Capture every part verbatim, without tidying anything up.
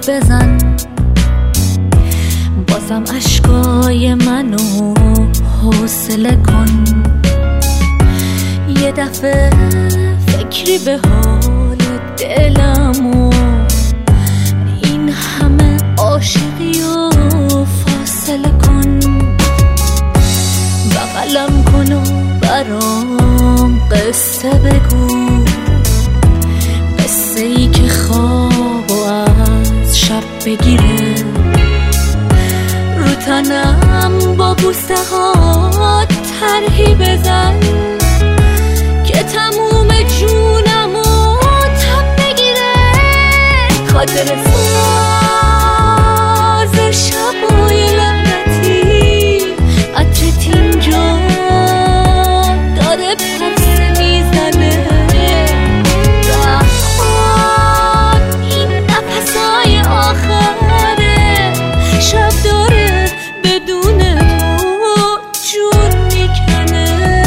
بزن، بازم اشکای منو حوصله کن. یه دفعه فکری به حال دلم و این همه عاشقی و فاصله کن. بغلم کن و برام قصه بگو، قصه ای که خواب و از شب بگیره. رو تنم با بوسه ها طرحی بزن که تموم جونم و تب بگیره. خاطر ساز شبای لعنتی عطرت اینجا داره پرسه میزنه. رخوان این نفسای آخره شب داره بدون تو جون میکنه.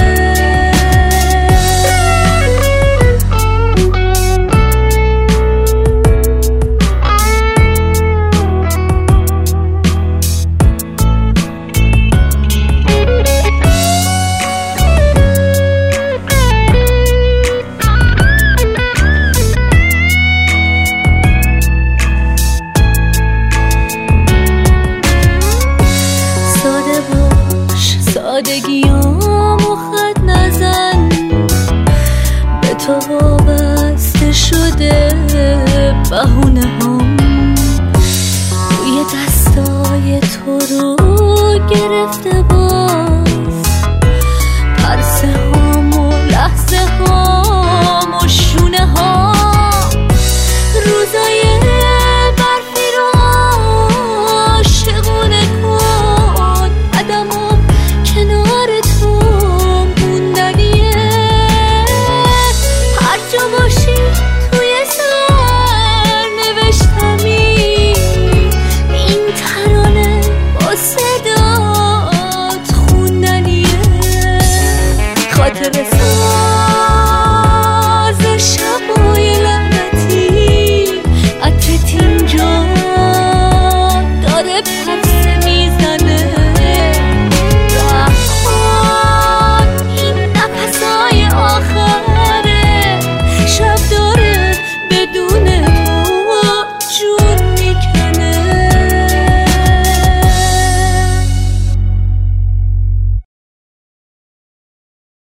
سادگیامو خط نزن، به تو وابسته شده بهونه ها.